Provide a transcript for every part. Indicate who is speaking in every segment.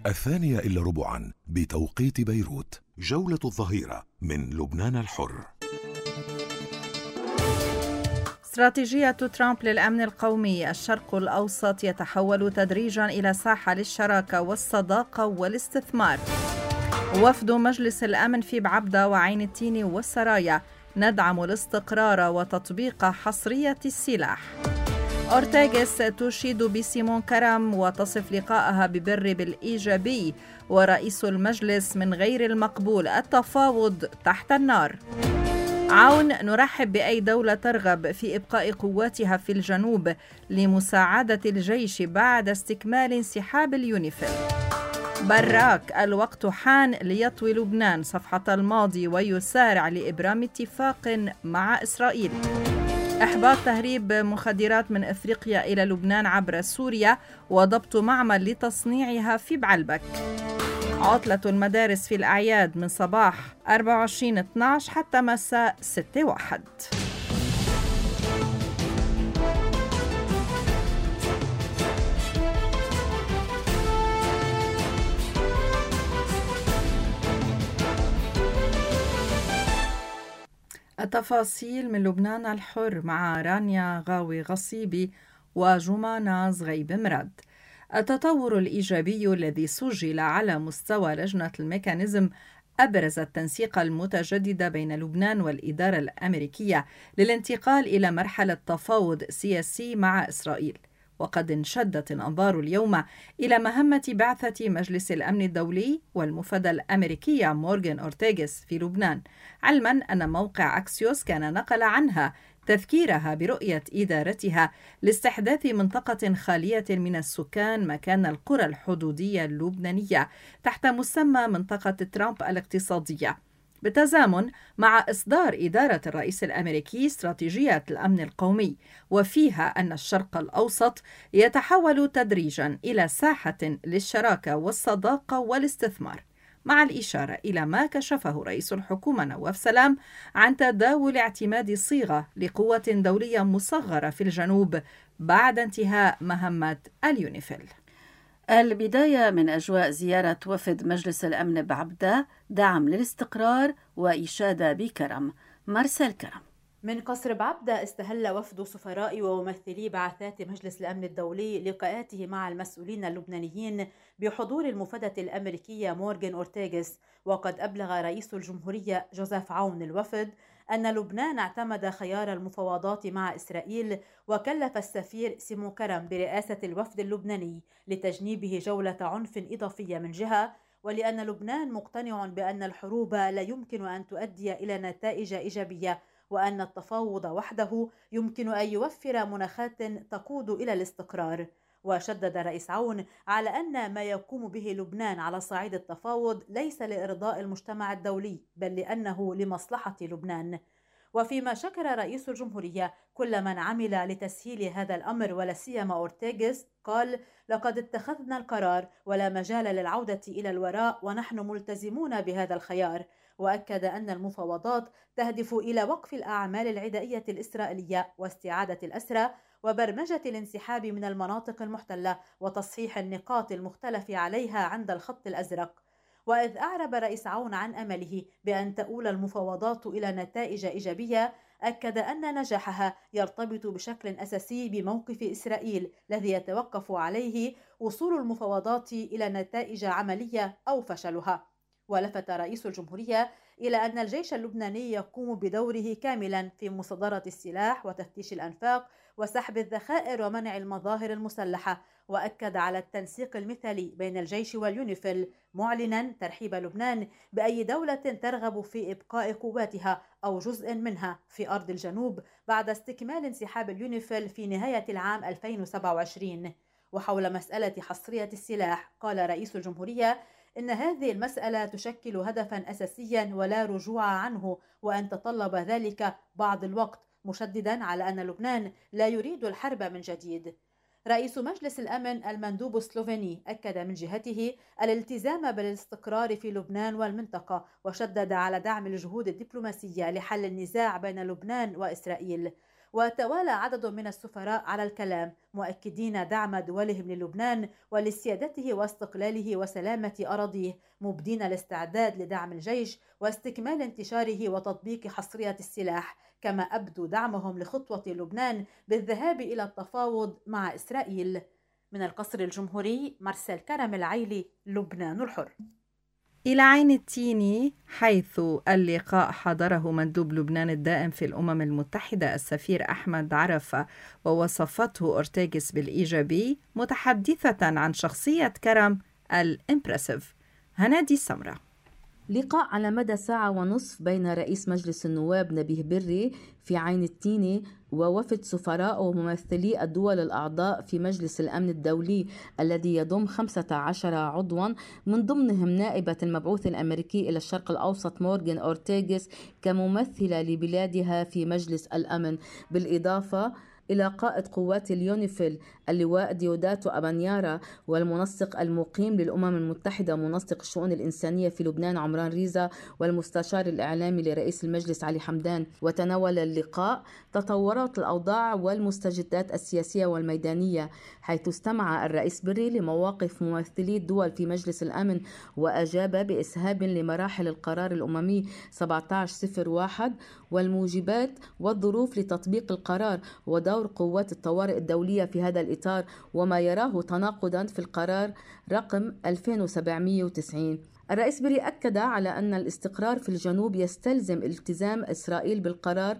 Speaker 1: 2:45 بتوقيت بيروت. جولة الظهيرة من لبنان الحر.
Speaker 2: استراتيجية ترامب للأمن القومي: الشرق الأوسط يتحول تدريجا إلى ساحة للشراكة والصداقة والاستثمار. وفد مجلس الأمن في بعبدة وعين التين والسرايا: ندعم الاستقرار وتطبيق حصرية السلاح. أورتيغيس تشيد بسيمون كرم وتصف لقاءها ببر بالإيجابي، ورئيس المجلس: من غير المقبول التفاوض تحت النار. عون: نرحب بأي دولة ترغب في إبقاء قواتها في الجنوب لمساعدة الجيش بعد استكمال انسحاب اليونيفيل. براك: الوقت حان ليطوي لبنان صفحة الماضي ويسارع لإبرام اتفاق مع إسرائيل. إحباط تهريب مخدرات من إفريقيا إلى لبنان عبر سوريا وضبط معمل لتصنيعها في بعلبك. عطلة المدارس في الأعياد من صباح 24/12 حتى مساء 6/1. التفاصيل من لبنان الحر مع رانيا غاوي غصيبي وجمانة زغيب مراد. التطور الإيجابي الذي سجل على مستوى لجنة الميكانيزم أبرز التنسيق المتجدد بين لبنان والإدارة الأمريكية للانتقال إلى مرحلة تفاوض سياسي مع إسرائيل. وقد انشدت الأنظار اليوم إلى مهمة بعثة مجلس الأمن الدولي والمفدى الأمريكية مورغان أورتيغيس في لبنان، علما أن موقع أكسيوس كان نقل عنها تذكيرها برؤية إدارتها لاستحداث منطقة خالية من السكان مكان القرى الحدودية اللبنانية تحت مسمى منطقة ترامب الاقتصادية، بالتزامن مع إصدار إدارة الرئيس الأمريكي استراتيجية الأمن القومي، وفيها أن الشرق الأوسط يتحول تدريجا إلى ساحة للشراكة والصداقة والاستثمار، مع الإشارة إلى ما كشفه رئيس الحكومة نواف سلام عن تداول اعتماد صيغة لقوة دولية مصغرة في الجنوب بعد انتهاء مهمة اليونيفيل.
Speaker 3: البداية من أجواء زيارة وفد مجلس الأمن بعبدة، دعم للاستقرار وإشادة بكرم. مرسل كرم.
Speaker 4: من قصر بعبدة استهل وفد سفراء وممثلي بعثات مجلس الأمن الدولي لقاءاته مع المسؤولين اللبنانيين بحضور المفدة الأمريكية مورغان أورتيغيس. وقد أبلغ رئيس الجمهورية جوزيف عون الوفد أن لبنان اعتمد خيار المفاوضات مع إسرائيل، وكلف السفير سيمون كرم برئاسة الوفد اللبناني لتجنيبه جولة عنف إضافية من جهة، ولأن لبنان مقتنع بأن الحروب لا يمكن أن تؤدي إلى نتائج إيجابية، وأن التفاوض وحده يمكن أن يوفر مناخات تقود إلى الاستقرار. وشدد رئيس عون على أن ما يقوم به لبنان على صعيد التفاوض ليس لإرضاء المجتمع الدولي، بل لأنه لمصلحة لبنان. وفيما شكر رئيس الجمهورية كل من عمل لتسهيل هذا الأمر ولا سيما أورتيغيس، قال: لقد اتخذنا القرار ولا مجال للعودة إلى الوراء، ونحن ملتزمون بهذا الخيار. وأكد أن المفاوضات تهدف إلى وقف الأعمال العدائية الإسرائيلية واستعادة الأسرى وبرمجة الانسحاب من المناطق المحتلة وتصحيح النقاط المختلف عليها عند الخط الأزرق. وإذ أعرب رئيس عون عن أمله بأن تؤول المفاوضات إلى نتائج إيجابية، أكد أن نجاحها يرتبط بشكل أساسي بموقف إسرائيل الذي يتوقف عليه وصول المفاوضات إلى نتائج عملية أو فشلها. ولفت رئيس الجمهورية إلى أن الجيش اللبناني يقوم بدوره كاملا في مصادرة السلاح وتفتيش الأنفاق وسحب الذخائر ومنع المظاهر المسلحة، وأكد على التنسيق المثالي بين الجيش واليونيفيل، معلنا ترحيب لبنان بأي دولة ترغب في إبقاء قواتها أو جزء منها في أرض الجنوب بعد استكمال انسحاب اليونيفيل في نهاية العام 2027. وحول مسألة حصرية السلاح، قال رئيس الجمهورية إن هذه المسألة تشكل هدفا أساسيا ولا رجوع عنه، وأن تطلب ذلك بعض الوقت، مشددا على أن لبنان لا يريد الحرب من جديد. رئيس مجلس الأمن المندوب السلوفيني أكد من جهته الالتزام بالاستقرار في لبنان والمنطقة، وشدد على دعم الجهود الدبلوماسية لحل النزاع بين لبنان وإسرائيل. وتوالى عدد من السفراء على الكلام مؤكدين دعم دولهم للبنان ولسيادته واستقلاله وسلامة أراضيه، مبدين الاستعداد لدعم الجيش واستكمال انتشاره وتطبيق حصرية السلاح، كما أبدوا دعمهم لخطوة لبنان بالذهاب إلى التفاوض مع إسرائيل. من القصر الجمهوري، مرسل كرم العيلي، لبنان الحر.
Speaker 2: إلى عين التيني، حيث اللقاء حضره مندوب لبنان الدائم في الأمم المتحدة السفير أحمد عرفة، ووصفته أورتيغيس بالإيجابي، متحدثة عن شخصية كرم الإمبرسيف. هنادي السمرة.
Speaker 5: لقاء على مدى ساعة ونصف بين رئيس مجلس النواب نبيه بري في عين التيني ووفد سفراء وممثلي الدول الأعضاء في مجلس الأمن الدولي الذي يضم 15 عضوا، من ضمنهم نائبة المبعوث الأمريكي إلى الشرق الأوسط مورغان أورتيغيس كممثلة لبلادها في مجلس الأمن، بالإضافة إلى قائد قوات اليونيفيل اللواء ديوداتو أبانيارا، والمنسق المقيم للأمم المتحدة منسق الشؤون الإنسانية في لبنان عمران ريزا، والمستشار الإعلامي لرئيس المجلس علي حمدان. وتناول اللقاء تطورات الأوضاع والمستجدات السياسية والميدانية، حيث استمع الرئيس بري لمواقف ممثلي الدول في مجلس الأمن وأجاب بإسهاب لمراحل القرار الأممي 1701 والموجبات والظروف لتطبيق القرار ودور قوات الطوارئ الدولية في هذا الإطار، وما يراه تناقضا في القرار رقم 2790. الرئيس بري أكد على أن الاستقرار في الجنوب يستلزم التزام إسرائيل بالقرار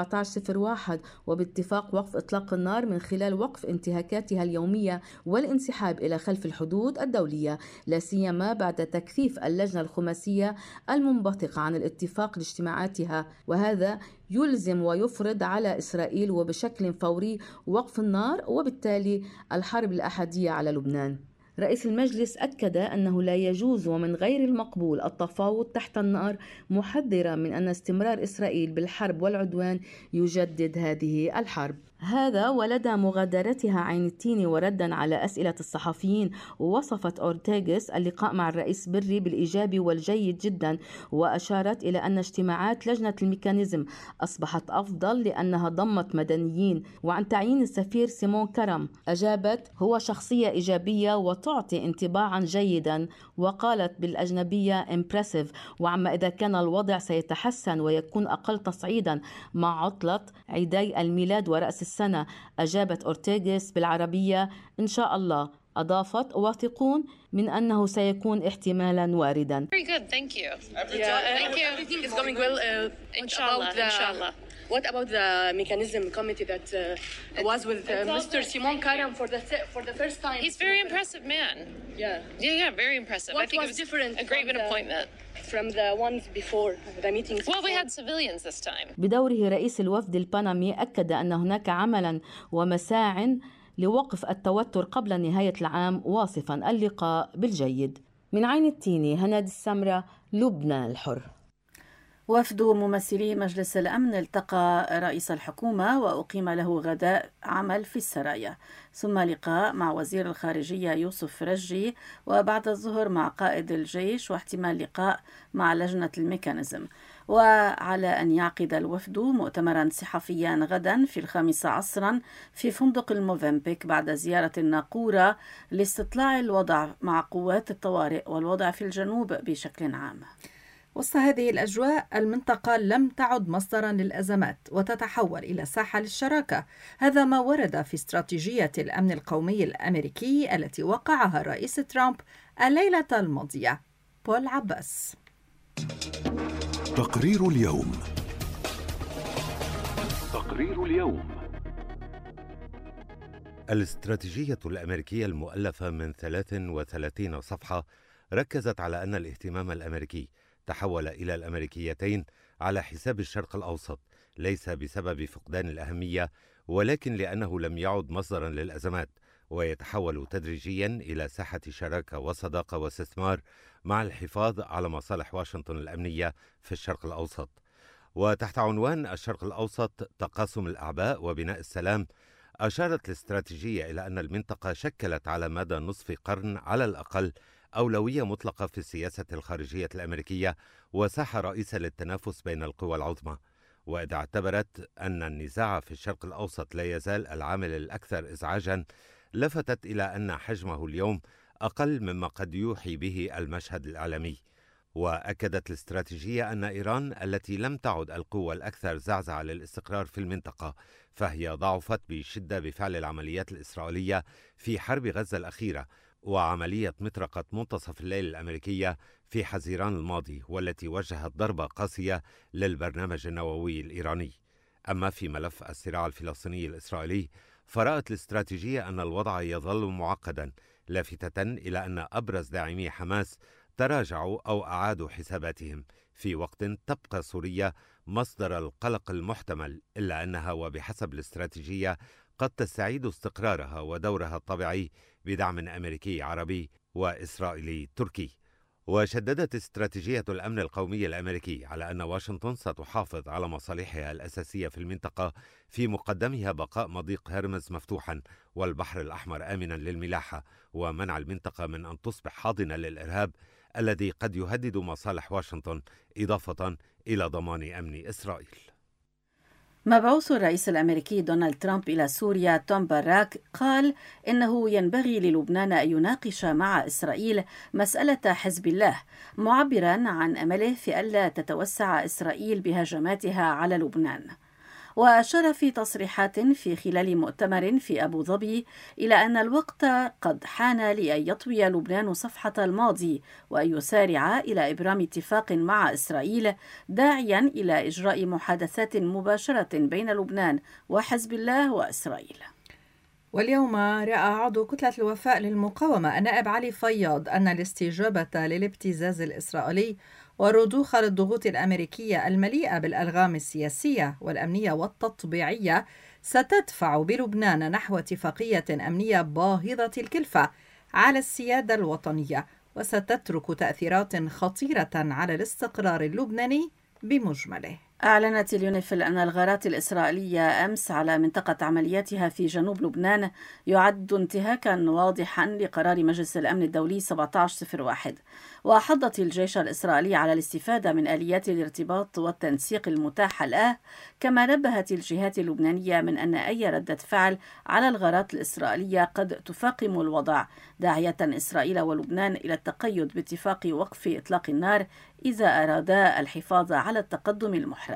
Speaker 5: 1701 وباتفاق وقف إطلاق النار من خلال وقف انتهاكاتها اليومية والانسحاب إلى خلف الحدود الدولية، لا سيما بعد تكثيف اللجنة الخماسية المنبثقة عن الاتفاق لاجتماعاتها، وهذا يلزم ويفرض على إسرائيل وبشكل فوري وقف النار وبالتالي الحرب الأحادية على لبنان. رئيس المجلس أكد أنه لا يجوز ومن غير المقبول التفاوض تحت النار، محذرا من أن استمرار إسرائيل بالحرب والعدوان يجدد هذه الحرب. هذا ولدى مغادرتها عين التيني وردا على أسئلة الصحفيين، ووصفت أورتيغيس اللقاء مع الرئيس بري بالإيجابي والجيد جدا، وأشارت إلى أن اجتماعات لجنة الميكانيزم أصبحت أفضل لأنها ضمت مدنيين. وعن تعيين السفير سيمون كرم أجابت: هو شخصية إيجابية وتعطي انطباعا جيدا، وقالت بالأجنبية impressive. وعما إذا كان الوضع سيتحسن ويكون أقل تصعيدا مع عطلة عيدي الميلاد ورأس السنة، أجابت أورتيغيس بالعربية: إن شاء الله. أضافت: واثقون من أنه سيكون احتمالا واردا.
Speaker 6: Very good, thank you. Thank you. Everything is going well. Inshallah. What about the mechanism committee that was with Mr. Simon Karam for the first time?
Speaker 7: He's a very impressive man. Yeah, very impressive.
Speaker 6: What
Speaker 7: I think
Speaker 6: was
Speaker 7: it was
Speaker 6: different
Speaker 7: a great appointment
Speaker 6: from the ones before the meetings?
Speaker 7: Well, we had civilians this time.
Speaker 5: بدوره رئيس الوفد البنمي أكد أن هناك عملا ومساع لوقف التوتر قبل نهاية العام، واصفا اللقاء بالجيد. من عين التيني، هنادي السمرة، لبنان الحر.
Speaker 3: وفد ممثلي مجلس الأمن التقى رئيس الحكومة وأقيم له غداء عمل في السرايا، ثم لقاء مع وزير الخارجية يوسف فرجي، وبعد الظهر مع قائد الجيش، واحتمال لقاء مع لجنة الميكانيزم. وعلى أن يعقد الوفد مؤتمرا صحفيا غدا في 5 عصرا في فندق الموفنبيك بعد زيارة الناقورة لاستطلاع الوضع مع قوات الطوارئ والوضع في الجنوب بشكل عام.
Speaker 2: وسط هذه الأجواء، المنطقة لم تعد مصدرا للأزمات وتتحول إلى ساحة للشراكة. هذا ما ورد في استراتيجية الأمن القومي الأمريكي التي وقعها الرئيس ترامب الليلة الماضية. بول عباس.
Speaker 1: تقرير اليوم.
Speaker 8: الاستراتيجية الأمريكية المؤلفة من 33 صفحة ركزت على أن الاهتمام الأمريكي تحول إلى الأمريكيتين على حساب الشرق الأوسط، ليس بسبب فقدان الأهمية، ولكن لأنه لم يعد مصدرا للأزمات، ويتحول تدريجيا إلى ساحة شراكة وصداقة واستثمار مع الحفاظ على مصالح واشنطن الأمنية في الشرق الأوسط. وتحت عنوان الشرق الأوسط تقاسم الأعباء وبناء السلام، أشارت الاستراتيجية إلى أن المنطقة شكلت على مدى نصف قرن على الأقل أولوية مطلقة في السياسة الخارجية الأمريكية وساحة رئيسة للتنافس بين القوى العظمى. وإذا اعتبرت أن النزاع في الشرق الأوسط لا يزال العامل الأكثر إزعاجا، لفتت إلى أن حجمه اليوم أقل مما قد يوحي به المشهد الإعلامي. وأكدت الاستراتيجية أن إيران التي لم تعد القوة الأكثر زعزعة للاستقرار في المنطقة، فهي ضعفت بشدة بفعل العمليات الإسرائيلية في حرب غزة الأخيرة وعملية مطرقة منتصف الليل الأمريكية في حزيران الماضي، والتي وجهت ضربة قاسية للبرنامج النووي الإيراني. أما في ملف الصراع الفلسطيني الإسرائيلي، فرأت الاستراتيجية أن الوضع يظل معقدا، لافتة إلى أن أبرز داعمي حماس تراجعوا أو أعادوا حساباتهم، في وقت تبقى سوريا مصدر القلق المحتمل، إلا أنها وبحسب الاستراتيجية قد تستعيد استقرارها ودورها الطبيعي بدعم أمريكي عربي وإسرائيلي تركي. وشددت استراتيجية الأمن القومي الأمريكي على أن واشنطن ستحافظ على مصالحها الأساسية في المنطقة، في مقدمها بقاء مضيق هرمز مفتوحا والبحر الأحمر آمنا للملاحة، ومنع المنطقة من أن تصبح حاضنة للإرهاب الذي قد يهدد مصالح واشنطن، إضافة إلى ضمان أمن إسرائيل.
Speaker 3: مبعوث الرئيس الأمريكي دونالد ترامب إلى سوريا توم باراك قال إنه ينبغي للبنان أن يناقش مع إسرائيل مسألة حزب الله، معبرا عن أمله في ألا تتوسع إسرائيل بهجماتها على لبنان. وأشار في تصريحات في خلال مؤتمر في أبو ظبي إلى أن الوقت قد حان لأن يطوي لبنان صفحة الماضي وأن يسارع إلى إبرام اتفاق مع إسرائيل، داعيا إلى إجراء محادثات مباشرة بين لبنان وحزب الله وإسرائيل.
Speaker 2: واليوم رأى عضو كتلة الوفاء للمقاومة النائب علي فياض أن الاستجابة للابتزاز الإسرائيلي والرضوخ للضغوط الأمريكية المليئة بالألغام السياسية والأمنية والتطبيعية ستدفع بلبنان نحو اتفاقية أمنية باهظة الكلفة على السيادة الوطنية، وستترك تأثيرات خطيرة على الاستقرار اللبناني بمجمله.
Speaker 3: أعلنت اليونيفيل أن الغارات الإسرائيلية أمس على منطقة عملياتها في جنوب لبنان يعد انتهاكا واضحا لقرار مجلس الأمن الدولي 1701، وحضت الجيش الإسرائيلي على الاستفادة من آليات الارتباط والتنسيق المتاحة له، كما نبهت الجهات اللبنانية من أن أي ردة فعل على الغارات الإسرائيلية قد تفاقم الوضع، داعية إسرائيل ولبنان إلى التقيد باتفاق وقف إطلاق النار إذا أرادا الحفاظ على التقدم المحرز.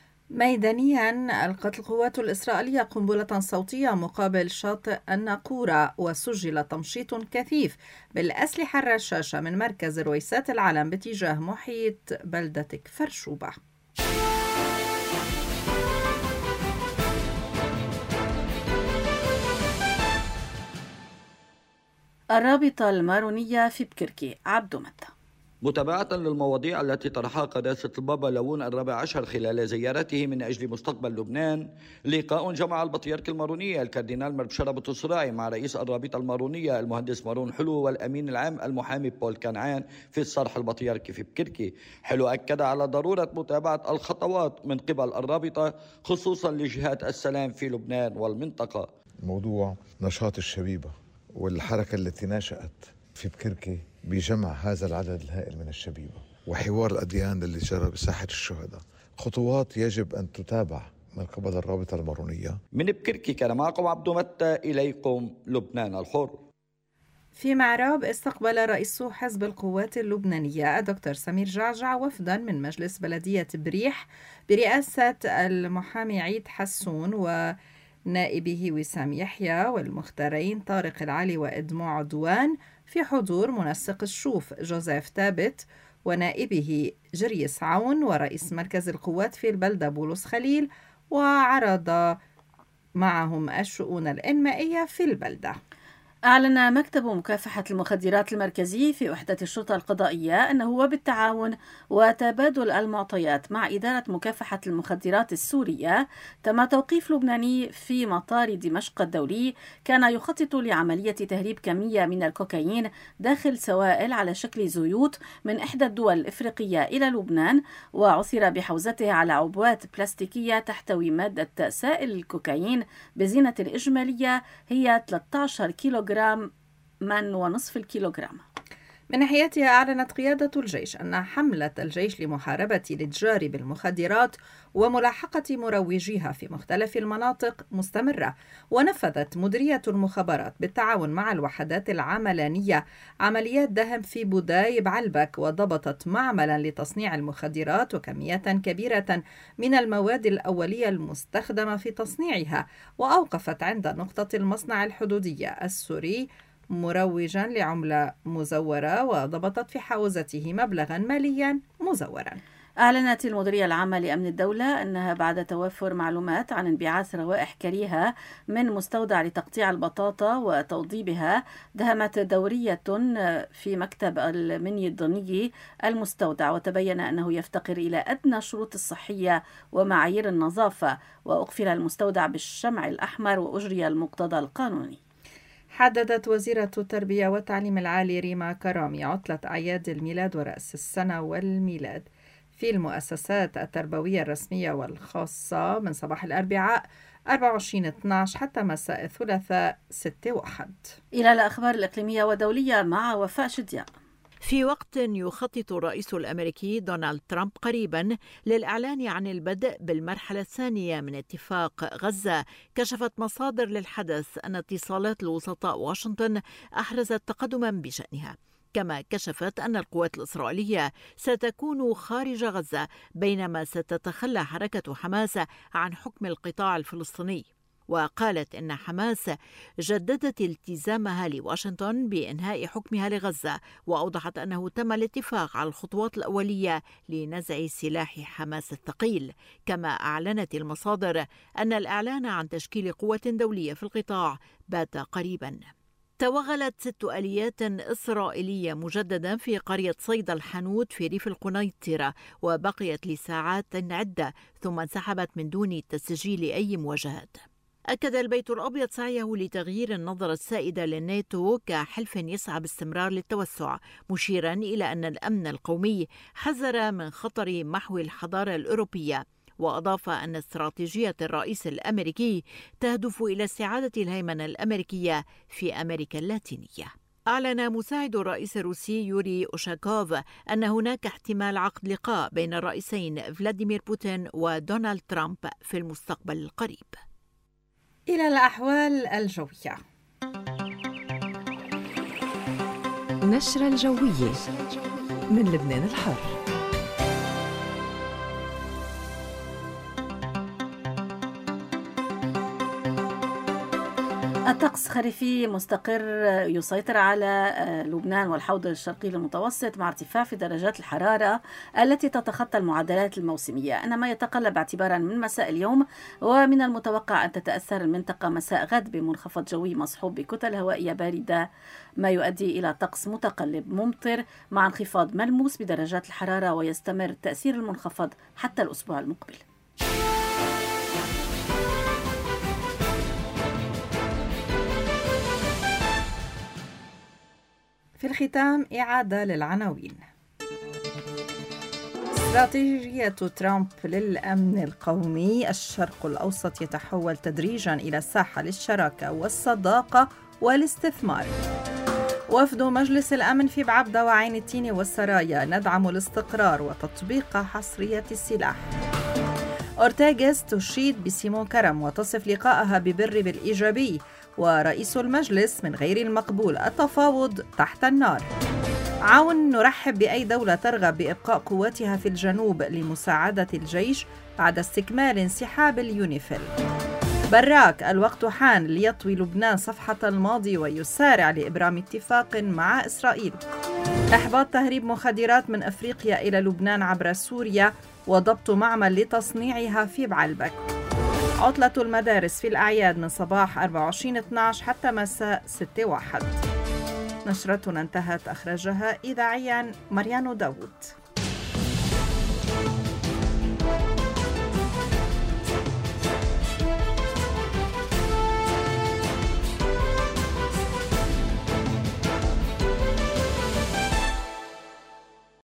Speaker 2: ميدانيا ألقت القوات الإسرائيلية قنبلة صوتية مقابل شاطئ الناقورة، وسجل تمشيط كثيف بالأسلحة الرشاشة من مركز رويسات العلم باتجاه محيط بلدة كفر شوبة.
Speaker 3: الرابطة المارونية في بكركي، عبد متى.
Speaker 9: متابعة للمواضيع التي طرحها قداسة البابا لون 14 خلال زيارته من أجل مستقبل لبنان، لقاء جمع البطريرك المارونية الكاردينال مربشرة بطرسراي مع رئيس الرابطة المارونية المهندس مارون حلو والأمين العام المحامي بول كنعان في الصرح البطريركي في بكركي. حلو أكد على ضرورة متابعة الخطوات من قبل الرابطة خصوصا لجهات السلام في لبنان والمنطقة.
Speaker 10: موضوع نشاط الشبيبة والحركة التي نشأت في بكركي بجمع هذا العدد الهائل من الشبيبة وحوار الأديان اللي جرى بساحة الشهداء، خطوات يجب أن تتابع من قبل الرابطة المارونية.
Speaker 9: من بكركي كان معكم عبد متى، إليكم لبنان الحر.
Speaker 2: في معراب استقبل رئيس حزب القوات اللبنانية الدكتور سمير جعجع وفدا من مجلس بلدية بريح برئاسة المحامي عيد حسون ونائبه وسام يحيى والمختارين طارق العلي وإدمو عدوان، في حضور منسق الشوف جوزيف ثابت ونائبه جريس عون ورئيس مركز القوات في البلدة بولس خليل، وعرض معهم الشؤون الإنمائية في البلدة.
Speaker 3: أعلن مكتب مكافحة المخدرات المركزي في وحدة الشرطة القضائية أنه وبالتعاون وتبادل المعطيات مع إدارة مكافحة المخدرات السورية تم توقيف لبناني في مطار دمشق الدولي كان يخطط لعملية تهريب كمية من الكوكايين داخل سوائل على شكل زيوت من إحدى الدول الإفريقية إلى لبنان، وعثر بحوزته على عبوات بلاستيكية تحتوي مادة سائل الكوكايين بزينة الإجمالية هي 13 كيلوغرام من ونصف الكيلوغرام.
Speaker 2: من ناحيتها أعلنت قيادة الجيش أن حملة الجيش لمحاربة الإتجار بالمخدرات وملاحقة مروجيها في مختلف المناطق مستمرة، ونفذت مديرية المخابرات بالتعاون مع الوحدات العملانية عمليات دهم في بوداي بعلبك، وضبطت معملا لتصنيع المخدرات وكميات كبيرة من المواد الأولية المستخدمة في تصنيعها، وأوقفت عند نقطة المصنع الحدودية السوري مروجا لعملة مزورة، وضبطت في حوزته مبلغا ماليا مزورا.
Speaker 3: أعلنت المديرية العامة لأمن الدولة أنها بعد توفر معلومات عن انبعاث روائح كريهة من مستودع لتقطيع البطاطا وتوضيبها، دهمت دورية في مكتب المني الضني المستودع، وتبين أنه يفتقر إلى أدنى الشروط الصحية ومعايير النظافة، وأقفل المستودع بالشمع الأحمر وأجري المقتضى القانوني.
Speaker 2: حددت وزيرة التربية والتعليم العالي ريما كرامي عطلة أعياد الميلاد ورأس السنة والميلاد في المؤسسات التربوية الرسمية والخاصة من صباح الأربعاء 24/12 حتى مساء الثلاثاء 6/1.
Speaker 3: إلى الأخبار الإقليمية والدولية مع وفاء شدياء.
Speaker 11: في وقت يخطط الرئيس الأمريكي دونالد ترامب قريبا للإعلان عن البدء بالمرحلة الثانية من اتفاق غزة، كشفت مصادر للحدث أن اتصالات الوسطاء واشنطن أحرزت تقدما بشأنها، كما كشفت أن القوات الإسرائيلية ستكون خارج غزة بينما ستتخلى حركة حماس عن حكم القطاع الفلسطيني. وقالت إن حماس جددت التزامها لواشنطن بإنهاء حكمها لغزة، وأوضحت أنه تم الاتفاق على الخطوات الأولية لنزع سلاح حماس الثقيل. كما أعلنت المصادر أن الإعلان عن تشكيل قوة دولية في القطاع بات قريبا. توغلت 6 آليات إسرائيلية مجددا في قرية صيدا الحانوت في ريف القنيطرة، وبقيت لساعات عدة ثم انسحبت من دون تسجيل أي مواجهات. أكد البيت الأبيض سعيه لتغيير النظرة السائدة للناتو كحلف يسعى باستمرار للتوسع، مشيرا إلى أن الأمن القومي حذر من خطر محو الحضارة الأوروبية، وأضاف أن استراتيجية الرئيس الأمريكي تهدف إلى استعادة الهيمنة الأمريكية في أمريكا اللاتينية. أعلن مساعد الرئيس الروسي يوري أوشاكوف أن هناك احتمال عقد لقاء بين الرئيسين فلاديمير بوتين ودونالد ترامب في المستقبل القريب.
Speaker 2: إلى الأحوال الجوية.
Speaker 12: نشرة الجوية من لبنان الحر.
Speaker 3: الطقس خريفي مستقر يسيطر على لبنان والحوض الشرقي المتوسط مع ارتفاع في درجات الحرارة التي تتخطى المعدلات الموسمية، إنما يتقلب اعتبارا من مساء اليوم، ومن المتوقع أن تتأثر المنطقة مساء غد بمنخفض جوي مصحوب بكتل هوائية باردة، ما يؤدي إلى طقس متقلب ممطر مع انخفاض ملموس بدرجات الحرارة، ويستمر تأثير المنخفض حتى الأسبوع المقبل.
Speaker 2: في الختام إعادة للعناوين. استراتيجية ترامب للأمن القومي: الشرق الأوسط يتحول تدريجا إلى ساحة للشراكة والصداقة والاستثمار. وفد مجلس الأمن في بعبدة وعين التين والسرايا: ندعم الاستقرار وتطبيق حصرية السلاح. أورتيغاس تشيد بسيمون كرم وتصف لقائها ببر بالإيجابي، ورئيس المجلس: من غير المقبول التفاوض تحت النار. عون: نرحب بأي دولة ترغب بإبقاء قواتها في الجنوب لمساعدة الجيش بعد استكمال انسحاب اليونيفيل. براك: الوقت حان ليطوي لبنان صفحة الماضي ويسارع لإبرام اتفاق مع إسرائيل. إحباط تهريب مخدرات من أفريقيا إلى لبنان عبر سوريا وضبط معمل لتصنيعها في بعلبك. عطلة المدارس في الأعياد من صباح 24/12 حتى مساء 6/1. نشرتنا انتهت. أخرجها إذاعيا مريان داوود.